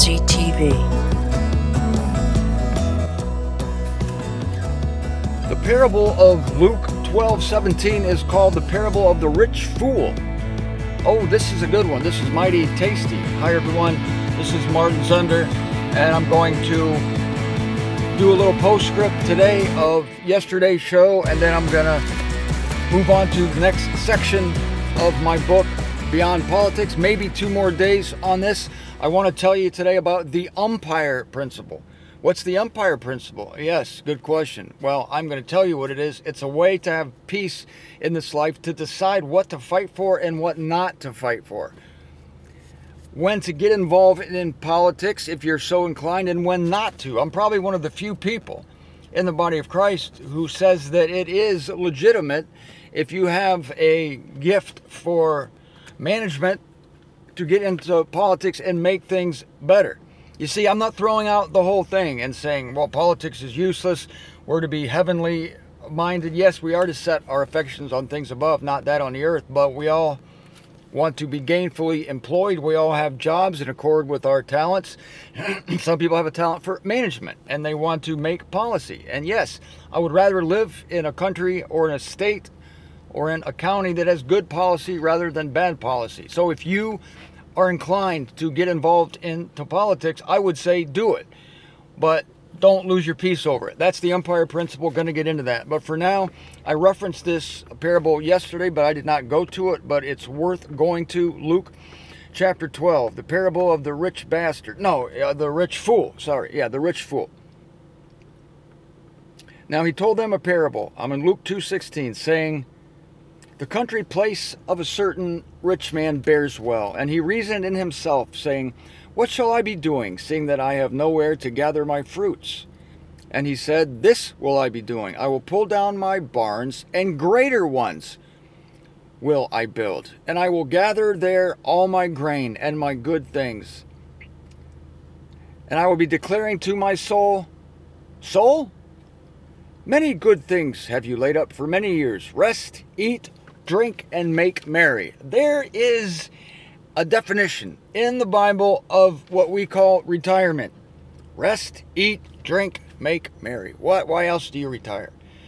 Prophecy TV. The parable of Luke 12:17 is called the parable of the rich fool. Oh, this is a good one. This is mighty tasty. Hi everyone, this is Martin Zunder, and I'm going to do a little postscript today of yesterday's show, and then I'm going to move on to the next section of my book, Beyond Politics. Maybe 2 more days on this. I want to tell you today about the umpire principle. What's the umpire principle? Yes, good question. Well, I'm going to tell you what it is. It's a way to have peace in this life, to decide what to fight for and what not to fight for. When to get involved in politics if you're so inclined, and when not to. I'm probably one of the few people in the body of Christ who says that it is legitimate, if you have a gift for management, to get into politics and make things better. You see, I'm not throwing out the whole thing and saying, well, politics is useless. We're to be heavenly minded. Yes, we are to set our affections on things above, not that on the earth, but we all want to be gainfully employed. We all have jobs in accord with our talents. Some people have a talent for management and they want to make policy. And yes, I would rather live in a country or in a state or in a county that has good policy rather than bad policy. So if you are inclined to get involved into politics, I would say do it. But don't lose your peace over it. That's the umpire principle. Going to get into that. But for now, I referenced this parable yesterday, but I did not go to it. But it's worth going to. Luke chapter 12, the parable of the rich bastard. No, the rich fool. Sorry. Yeah, the rich fool. Now he told them a parable. I'm in Luke 2:16, saying, the country place of a certain rich man bears well, and he reasoned in himself, saying, what shall I be doing, seeing that I have nowhere to gather my fruits? And he said, this will I be doing. I will pull down my barns, and greater ones will I build, and I will gather there all my grain and my good things. And I will be declaring to my soul, soul, many good things have you laid up for many years. Rest, eat, drink, and make merry. There is a definition in the Bible of what we call retirement. Rest, eat, drink, make merry. Why else do you retire?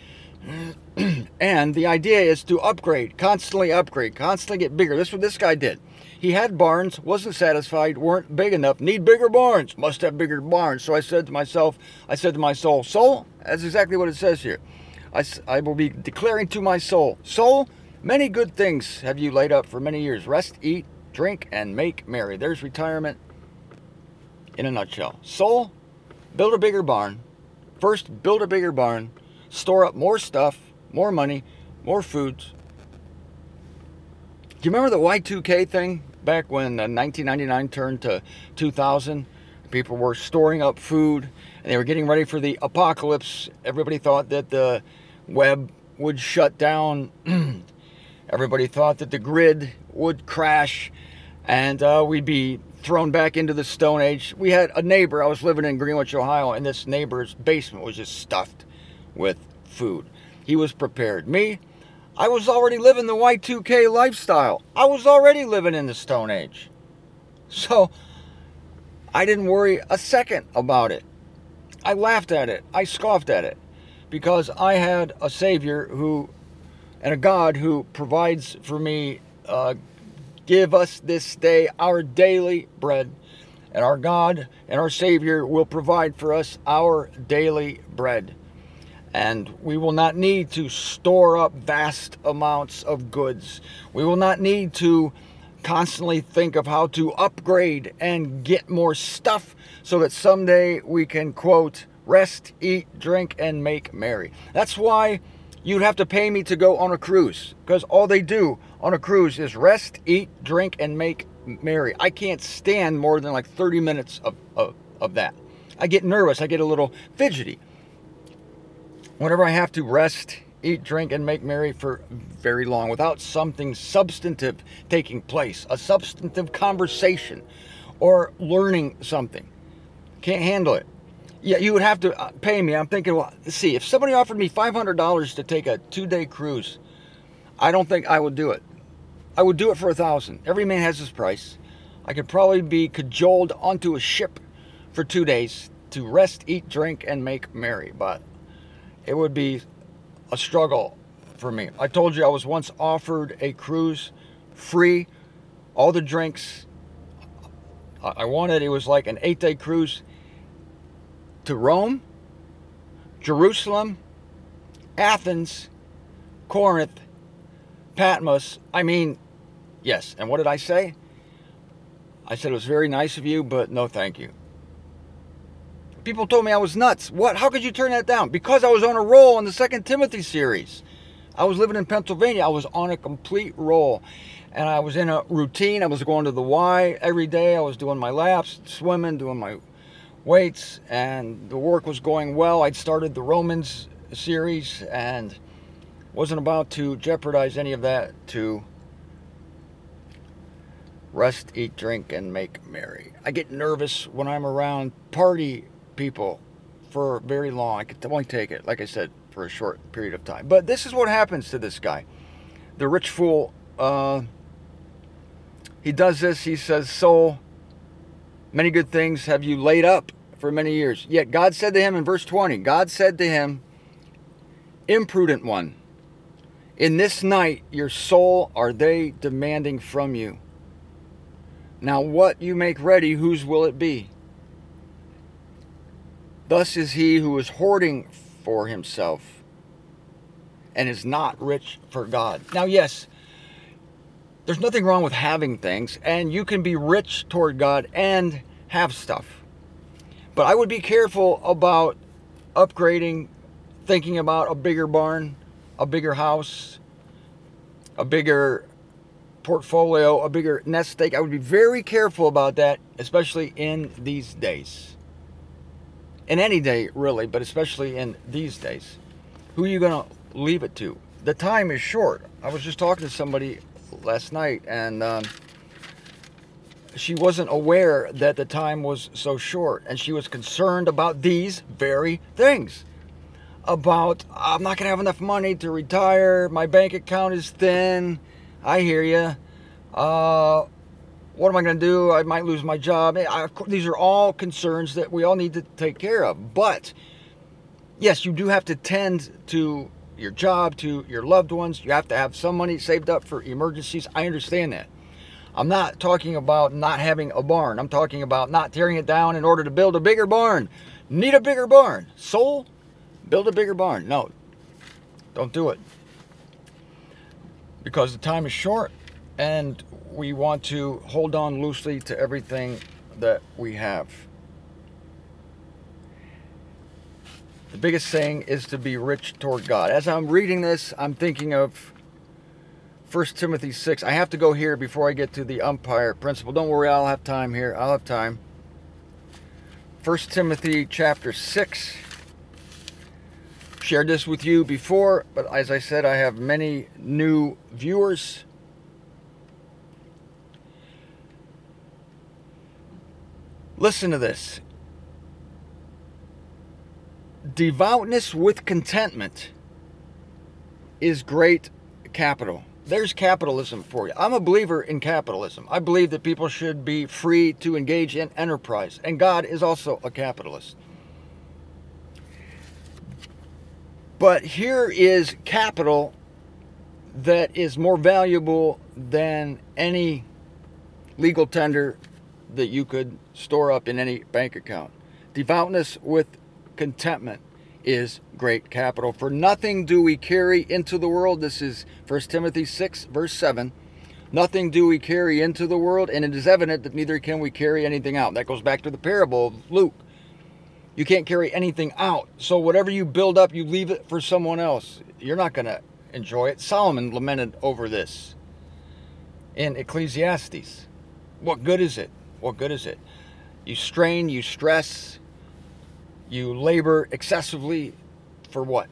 And the idea is to constantly get bigger. This is what this guy did. He had barns, wasn't satisfied, weren't big enough, need bigger barns, must have bigger barns. So I said to my soul, soul, that's exactly what it says here. I will be declaring to my soul, soul, many good things have you laid up for many years. Rest, eat, drink, and make merry. There's retirement in a nutshell. Soul, build a bigger barn. First, build a bigger barn. Store up more stuff, more money, more foods. Do you remember the Y2K thing back when 1999 turned to 2000? People were storing up food and they were getting ready for the apocalypse. Everybody thought that the web would shut down. Everybody thought that the grid would crash and we'd be thrown back into the Stone Age. We had a neighbor. I was living in Greenwich, Ohio, and this neighbor's basement was just stuffed with food. He was prepared. Me, I was already living the Y2K lifestyle. I was already living in the Stone Age. So I didn't worry a second about it. I laughed at it. I scoffed at it because I had a Savior and a God who provides for me. Give us this day our daily bread. And our God and our Savior will provide for us our daily bread. And we will not need to store up vast amounts of goods. We will not need to constantly think of how to upgrade and get more stuff so that someday we can, quote, rest, eat, drink, and make merry. That's why you'd have to pay me to go on a cruise, because all they do on a cruise is rest, eat, drink, and make merry. I can't stand more than like 30 minutes of that. I get nervous. I get a little fidgety whenever I have to rest, eat, drink, and make merry for very long without something substantive taking place, a substantive conversation or learning something. Can't handle it. Yeah, you would have to pay me. I'm thinking, well, see, if somebody offered me $500 to take a 2-day cruise, I don't think I would do it. I would do it for $1,000. Every man has his price. I could probably be cajoled onto a ship for 2 days to rest, eat, drink, and make merry. But it would be a struggle for me. I told you I was once offered a cruise free, all the drinks I wanted. It was like an 8-day cruise to Rome, Jerusalem, Athens, Corinth, Patmos. I mean, yes. And what did I say? I said it was very nice of you, but no thank you. People told me I was nuts. What? How could you turn that down? Because I was on a roll in the 2 Timothy series. I was living in Pennsylvania. I was on a complete roll. And I was in a routine. I was going to the Y every day. I was doing my laps, swimming, doing my weights. And the work was going well. I'd started the Romans series and wasn't about to jeopardize any of that to rest, eat, drink, and make merry. I get nervous when I'm around party people for very long. I could only take it, like I said, for a short period of time. But this is what happens to this guy. The rich fool, he does this. He says, soul, many good things have you laid up for many years. Yet God said to him in verse 20, God said to him, imprudent one, in this night your soul are they demanding from you. Now what you make ready, whose will it be? Thus is he who is hoarding for himself and is not rich for God. Now, yes, there's nothing wrong with having things, and you can be rich toward God and have stuff. But I would be careful about upgrading, thinking about a bigger barn, a bigger house, a bigger portfolio, a bigger nest egg. I would be very careful about that, especially in these days. In any day, really, but especially in these days. Who are you going to leave it to? The time is short. I was just talking to somebody last night, and she wasn't aware that the time was so short, and she was concerned about these very things. About, I'm not going to have enough money to retire, my bank account is thin. I hear you. What am I going to do? I might lose my job. These are all concerns that we all need to take care of. But, yes, you do have to tend to your job, to your loved ones. You have to have some money saved up for emergencies. I understand that. I'm not talking about not having a barn. I'm talking about not tearing it down in order to build a bigger barn. Need a bigger barn. Soul, build a bigger barn. No, don't do it. Because the time is short, and we want to hold on loosely to everything that we have. The biggest thing is to be rich toward God. As I'm reading this, I'm thinking of 1 Timothy 6. I have to go here before I get to the umpire principle. Don't worry, I'll have time here. I'll have time. 1 Timothy chapter 6. Shared this with you before, but as I said, I have many new viewers. Listen to this. Devoutness with contentment is great capital. There's capitalism for you. I'm a believer in capitalism. I believe that people should be free to engage in enterprise. And God is also a capitalist. But here is capital that is more valuable than any legal tender that you could store up in any bank account. Devoutness with contentment is great capital. For nothing do we carry into the world. This is 1 Timothy 6, verse 7. Nothing do we carry into the world, and it is evident that neither can we carry anything out. That goes back to the parable of Luke. You can't carry anything out. So whatever you build up, you leave it for someone else. You're not going to enjoy it. Solomon lamented over this in Ecclesiastes. What good is it? What good is it? You strain, you stress, you labor excessively for what?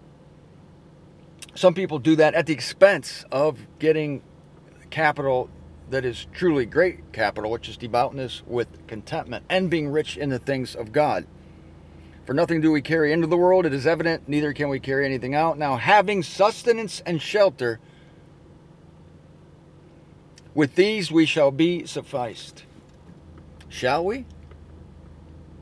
Some people do that at the expense of getting capital that is truly great capital, which is devoutness with contentment and being rich in the things of God. For nothing do we carry into the world, it is evident, neither can we carry anything out. Now, having sustenance and shelter, with these we shall be sufficed. Shall we?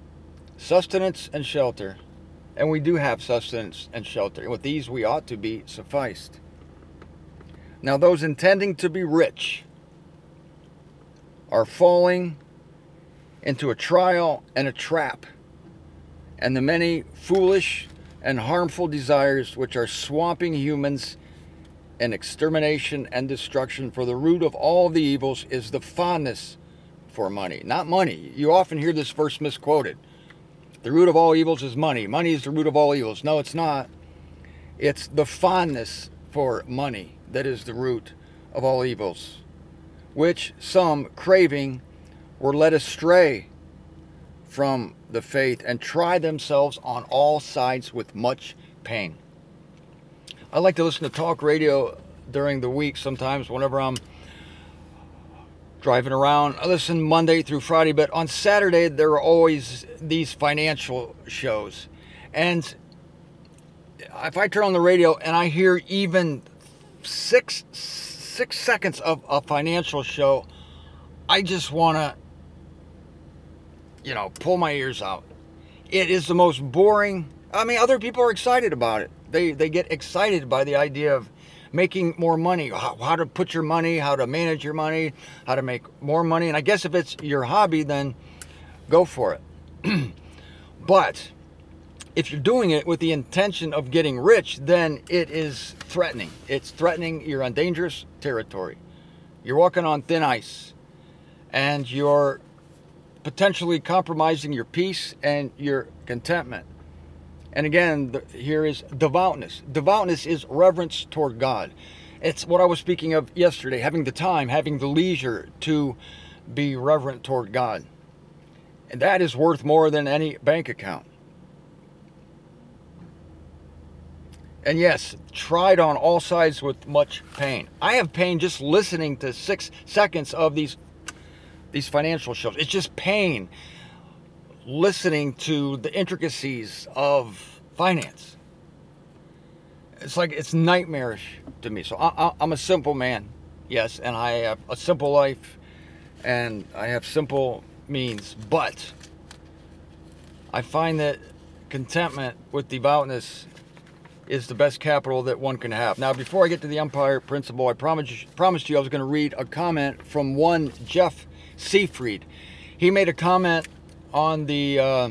sustenance and shelter. And we do have sustenance and shelter. And with these we ought to be sufficed. Now those intending to be rich are falling into a trial and a trap, and the many foolish and harmful desires which are swamping humans in extermination and destruction. For the root of all the evils is the fondness for money. Not money. You often hear this verse misquoted. The root of all evils is money. Money is the root of all evils. No, it's not. It's the fondness for money that is the root of all evils, which some, craving, were led astray from the faith and try themselves on all sides with much pain. I like to listen to talk radio during the week sometimes whenever I'm driving around. I listen Monday through Friday, but on Saturday there are always these financial shows. And if I turn on the radio and I hear even six seconds of a financial show, I just want to, pull my ears out. It is the most boring. I mean, other people are excited about it. They get excited by the idea of making more money, how to put your money, how to manage your money, how to make more money. And I guess if it's your hobby, then go for it. But if you're doing it with the intention of getting rich, then it is threatening. It's threatening. You're on dangerous territory. You're walking on thin ice, and you're potentially compromising your peace and your contentment. And again, here is devoutness. Devoutness is reverence toward God. It's what I was speaking of yesterday, having the time, having the leisure to be reverent toward God. And that is worth more than any bank account. And yes, tried on all sides with much pain. I have pain just listening to 6 seconds of these financial shows. It's just pain listening to the intricacies of finance. It's like it's nightmarish to me. So I'm a simple man, yes, and I have a simple life, and I have simple means. But I find that contentment with devoutness is the best capital that one can have. Now, before I get to the Empire Principle, I promised you I was going to read a comment from one Jeff Seafried. He made a comment on the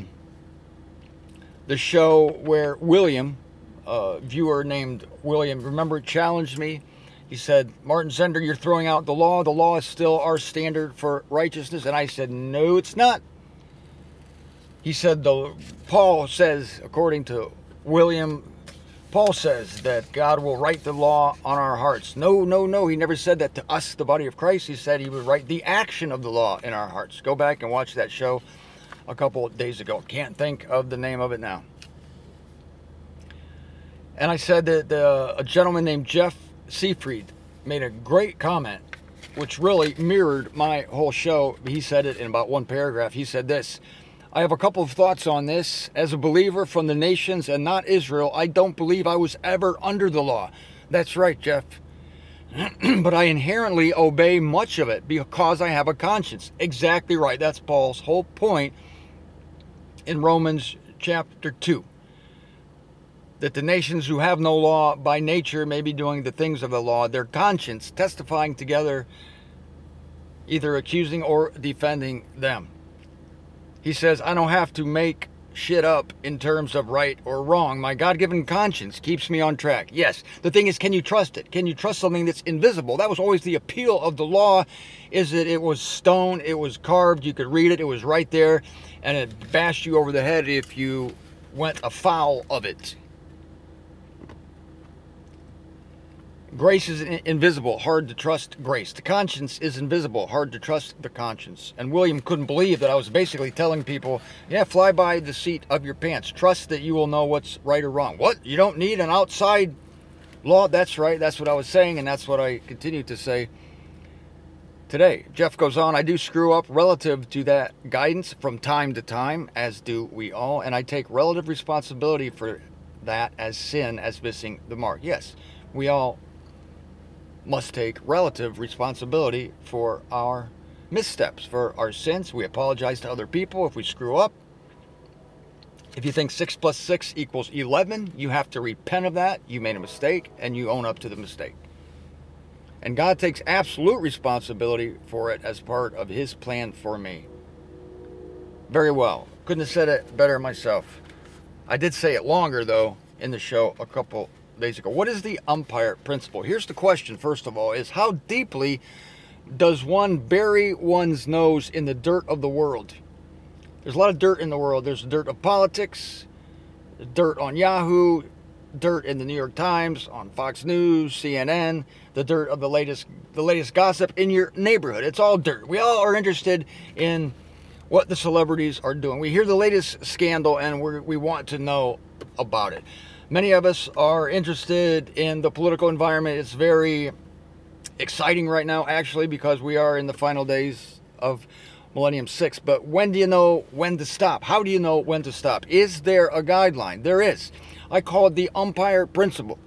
show where William, a viewer named William, remember, challenged me. He said, "Martin Zender, you're throwing out the law. The law is still our standard for righteousness." And I said, "No, it's not." He said, Paul says, according to William, Paul says that God will write the law on our hearts. No. He never said that to us, the body of Christ. He said he would write the action of the law in our hearts. Go back and watch that show a couple of days ago. Can't think of the name of it now. And I said that a gentleman named Jeff Seafried made a great comment, which really mirrored my whole show. He said it in about one paragraph. He said this: "I have a couple of thoughts on this. As a believer from the nations and not Israel, I don't believe I was ever under the law." That's right, Jeff. "But I inherently obey much of it because I have a conscience." Exactly right. That's Paul's whole point in Romans chapter 2. That the nations who have no law by nature may be doing the things of the law, their conscience testifying together, either accusing or defending them. He says, I don't have to make shit up in terms of right or wrong. My God-given conscience keeps me on track. Yes, the thing is, can you trust it? Can you trust something that's invisible? That was always the appeal of the law, is that it was stone, it was carved, you could read it, it was right there, and it bashed you over the head if you went afoul of it. Grace is invisible, hard to trust grace. The conscience is invisible, hard to trust the conscience. And William couldn't believe that I was basically telling people, yeah, fly by the seat of your pants. Trust that you will know what's right or wrong. What? You don't need an outside law? That's right. That's what I was saying, and that's what I continue to say today. Jeff goes on, I do screw up relative to that guidance from time to time, as do we all, and I take relative responsibility for that as sin, as missing the mark. Yes, we all must take relative responsibility for our missteps, for our sins. We apologize to other people if we screw up. If you think 6 plus 6 equals 11, you have to repent of that. You made a mistake, and you own up to the mistake. And God takes absolute responsibility for it as part of his plan for me. Very well. Couldn't have said it better myself. I did say it longer, though, in the show a couple days ago. What is the umpire principle? Here's the question, first of all, is how deeply does one bury one's nose in the dirt of the world? There's a lot of dirt in the world. There's dirt of politics, dirt on Yahoo, dirt in the New York Times, on Fox News, CNN, the dirt of the latest gossip in your neighborhood. It's all dirt. We all are interested in what the celebrities are doing. We hear the latest scandal and we want to know about it. Many of us are interested in the political environment. It's very exciting right now, actually, because we are in the final days of Millennium 6. But when do you know when to stop? How do you know when to stop? Is there a guideline? There is. I call it the umpire principle.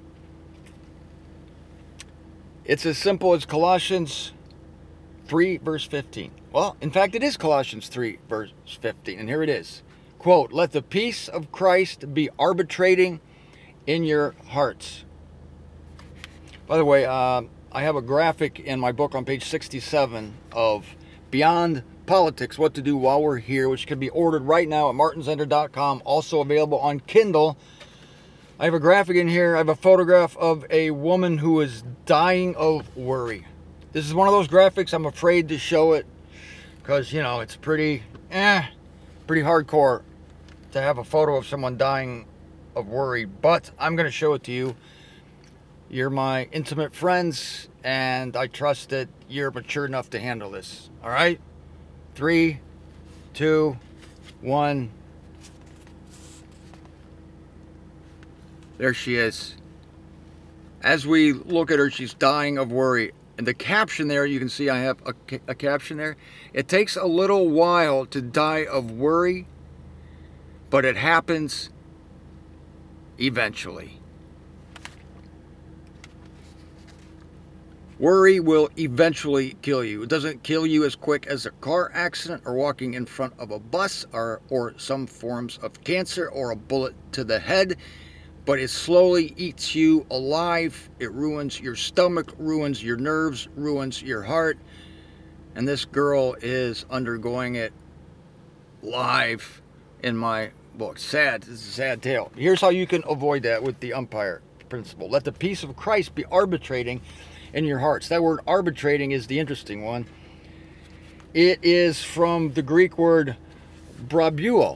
It's as simple as Colossians 3, verse 15. Well, in fact, it is Colossians 3, verse 15. And here it is. Quote, "Let the peace of Christ be arbitrating in your hearts." By the way, I have a graphic in my book on page 67 of Beyond Politics, What to Do While We're Here, which can be ordered right now at martinsender.com, also available on Kindle. I have a graphic in here. I have a photograph of a woman who is dying of worry. This is one of those graphics I'm afraid to show it because, you know, it's pretty hardcore to have a photo of someone dying of worry, but I'm going to show it to you. You're my intimate friends, and I trust that you're mature enough to handle this. All right? 3, 2, 1. There she is. As we look at her, she's dying of worry. And the caption there, you can see I have a caption there. It takes a little while to die of worry, but it happens eventually. Worry will eventually kill you. It doesn't kill you as quick as a car accident or walking in front of a bus or some forms of cancer or a bullet to the head, but it slowly eats you alive. It ruins your stomach, ruins your nerves, ruins your heart. And this girl is undergoing it live in my book. Sad. This is a sad tale. Here's how you can avoid that with the umpire principle. Let the peace of Christ be arbitrating in your hearts. That word arbitrating is the interesting one. It is from the Greek word brabuo.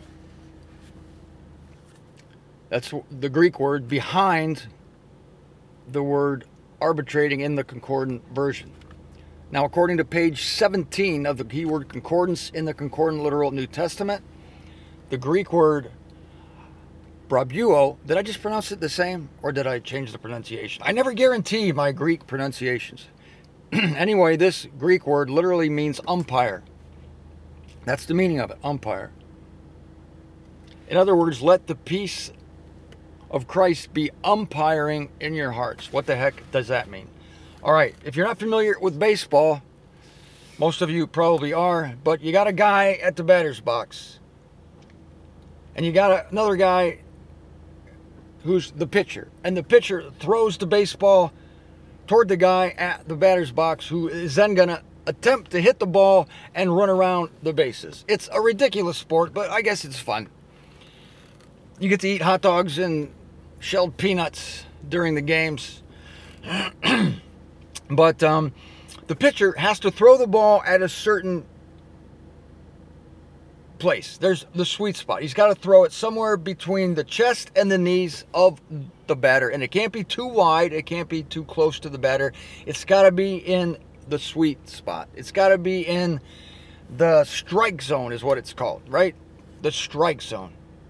That's the Greek word behind the word arbitrating in the concordant version. Now, according to page 17 of the keyword concordance in the Concordant Literal New Testament, the Greek word brabuo, did I just pronounce it the same or did I change the pronunciation? I never guarantee my Greek pronunciations. Anyway, this Greek word literally means umpire. That's the meaning of it, umpire. In other words, let the peace of Christ be umpiring in your hearts. What the heck does that mean? All right, if you're not familiar with baseball, most of you probably are, but you got a guy at the batter's box. And you got another guy who's the pitcher. And the pitcher throws the baseball toward the guy at the batter's box, who is then going to attempt to hit the ball and run around the bases. It's a ridiculous sport, but I guess it's fun. You get to eat hot dogs and shelled peanuts during the games. But the pitcher has to throw the ball at a certain place. There's the sweet spot. He's got to throw it somewhere between the chest and the knees of the batter. And it can't be too wide. It can't be too close to the batter. It's got to be in the sweet spot. It's got to be in the strike zone is what it's called, right? The strike zone.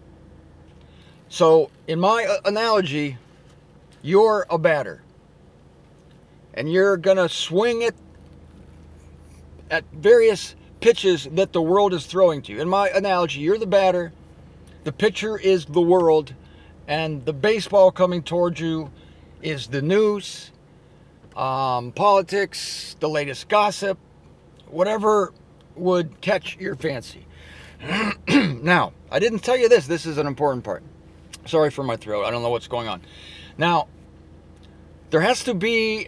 So, in my analogy, you're a batter. And you're going to swing it at various pitches that the world is throwing to you. In my analogy, you're the batter, the pitcher is the world, and the baseball coming towards you is the news, politics, the latest gossip, whatever would catch your fancy. Now, I didn't tell you this. This is an important part. Sorry for my throat. I don't know what's going on. Now, there has to be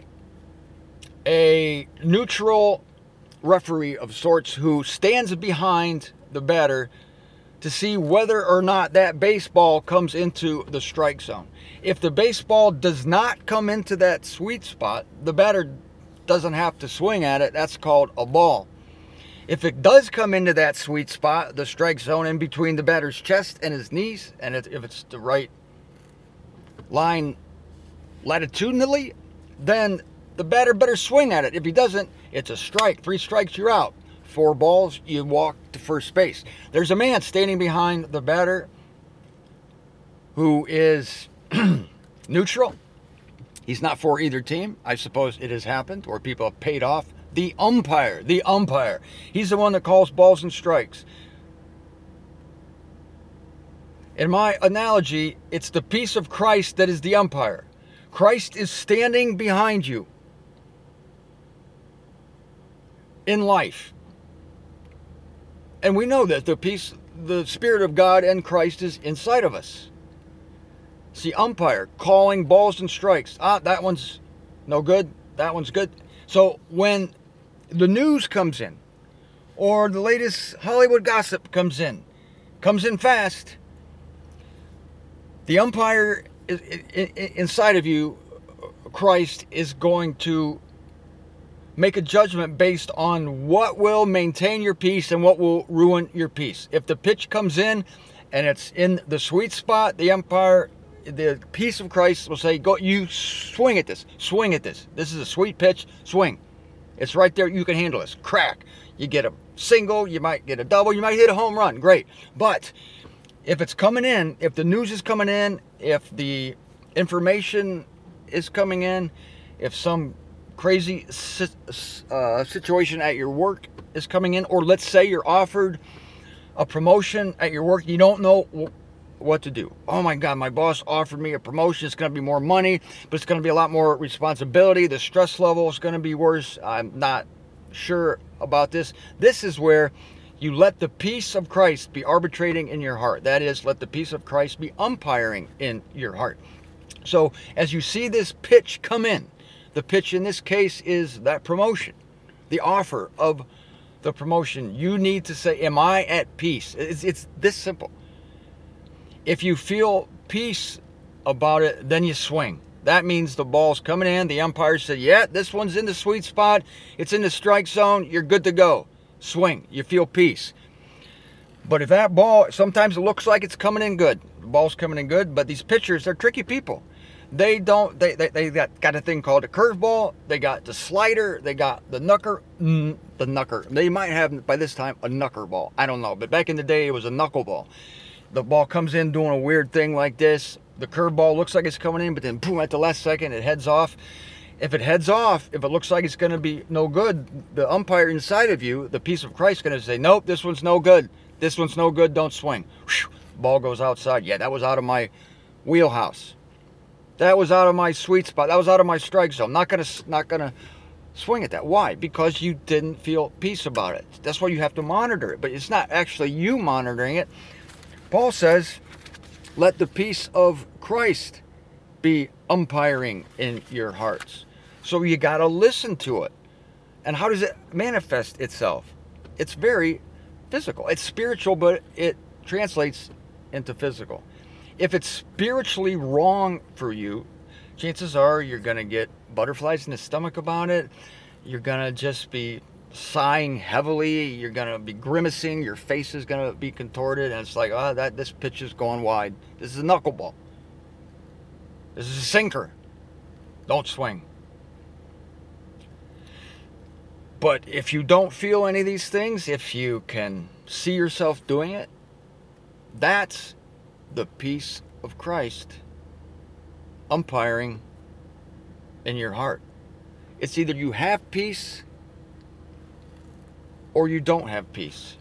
a neutral referee of sorts who stands behind the batter to see whether or not that baseball comes into the strike zone. If the baseball does not come into that sweet spot, the batter doesn't have to swing at it. That's called a ball. If it does come into that sweet spot, the strike zone in between the batter's chest and his knees, and if it's the right line latitudinally, then the batter better swing at it. If he doesn't, it's a strike. 3 strikes, you're out. 4 balls, you walk to first base. There's a man standing behind the batter who is neutral. He's not for either team. I suppose it has happened, or people have paid off the umpire. The umpire. He's the one that calls balls and strikes. In my analogy, it's the peace of Christ that is the umpire. Christ is standing behind you in life. And we know that the Spirit of God and Christ is inside of us. It's the umpire calling balls and strikes. That one's no good. That one's good. So when the news comes in, or the latest Hollywood gossip comes in fast, the umpire inside of you, Christ, is going to make a judgment based on what will maintain your peace and what will ruin your peace. If the pitch comes in and it's in the sweet spot, the umpire, the peace of Christ, will say, "Go, you swing at this. Swing at this. This is a sweet pitch. Swing. It's right there. You can handle this." Crack. You get a single. You might get a double. You might hit a home run. Great. But if it's coming in, if the news is coming in, if the information is coming in, if some crazy situation at your work is coming in, or let's say you're offered a promotion at your work, you don't know what to do. Oh my God, my boss offered me a promotion. It's going to be more money, but it's going to be a lot more responsibility. The stress level is going to be worse. I'm not sure about this. This is where you let the peace of Christ be arbitrating in your heart. That is, let the peace of Christ be umpiring in your heart. So as you see this pitch come in, the pitch in this case is that promotion, the offer of the promotion. You need to say, am I at peace? It's this simple. If you feel peace about it, then you swing. That means the ball's coming in. The umpire said, yeah, this one's in the sweet spot. It's in the strike zone. You're good to go. Swing. You feel peace. But if that ball, sometimes it looks like it's coming in good. The ball's coming in good, but these pitchers, they're tricky people. They got a thing called a curveball. They got the slider. They got the knucker. They might have, by this time, a knucker ball. I don't know. But back in the day, it was a knuckleball. The ball comes in doing a weird thing like this. The curveball looks like it's coming in, but then boom, at the last second, it heads off. If it heads off, if it looks like it's going to be no good, the umpire inside of you, the peace of Christ, is going to say, nope, this one's no good. This one's no good. Don't swing. Whew, ball goes outside. Yeah, that was out of my wheelhouse. That was out of my sweet spot. That was out of my strike zone. Not gonna swing at that. Why? Because you didn't feel peace about it. That's why you have to monitor it. But it's not actually you monitoring it. Paul says, let the peace of Christ be umpiring in your hearts. So you got to listen to it. And how does it manifest itself? It's very physical. It's spiritual, but it translates into physical. If it's spiritually wrong for you, chances are you're going to get butterflies in the stomach about it. You're going to just be sighing heavily. You're going to be grimacing. Your face is going to be contorted. And it's like, this pitch is going wide. This is a knuckleball. This is a sinker. Don't swing. But if you don't feel any of these things, if you can see yourself doing it, that's the peace of Christ umpiring in your heart. It's either you have peace or you don't have peace.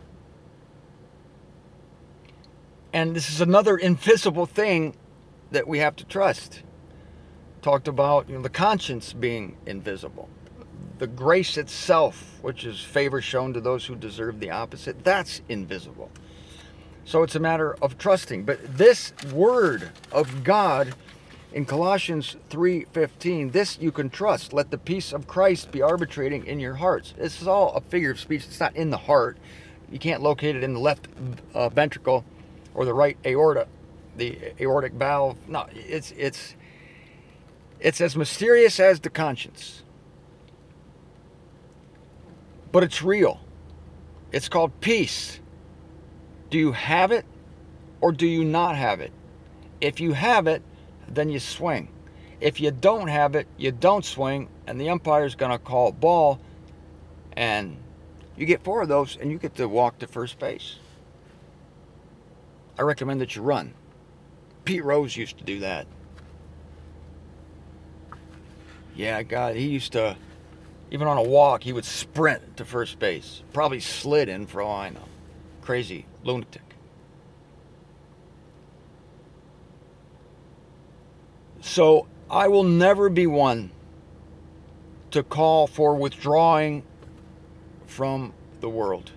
And this is another invisible thing that we have to trust. Talked about the conscience being invisible. The grace itself, which is favor shown to those who deserve the opposite, that's invisible. So it's a matter of trusting. But this word of God in Colossians 3:15, this you can trust. Let the peace of Christ be arbitrating in your hearts. This is all a figure of speech. It's not in the heart. You can't locate it in the left ventricle or the right aorta, the aortic valve. No, it's as mysterious as the conscience. But it's real. It's called peace. Do you have it or do you not have it? If you have it, then you swing. If you don't have it, you don't swing, and the umpire's going to call ball, and you get 4 of those, and you get to walk to first base. I recommend that you run. Pete Rose used to do that. Yeah, God, he used to, even on a walk, he would sprint to first base. Probably slid in for all I know. Crazy lunatic. So I will never be one to call for withdrawing from the world.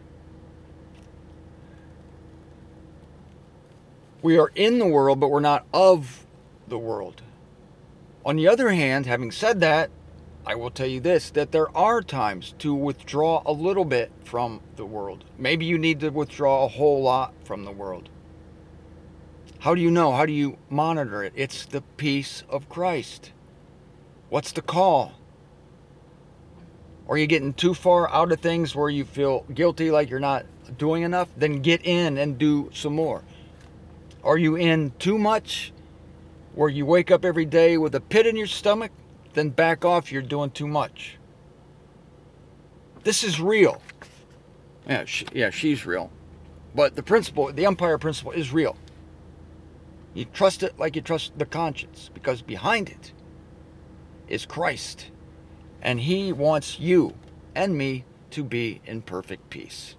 We are in the world, but we're not of the world. On the other hand, having said that, I will tell you this, that there are times to withdraw a little bit from the world. Maybe you need to withdraw a whole lot from the world. How do you know? How do you monitor it? It's the peace of Christ. What's the call? Are you getting too far out of things where you feel guilty like you're not doing enough? Then get in and do some more. Are you in too much where you wake up every day with a pit in your stomach? Then back off, you're doing too much. This is real. Yeah, she's real. But the principle, the umpire principle is real. You trust it like you trust the conscience, because behind it is Christ. And he wants you and me to be in perfect peace.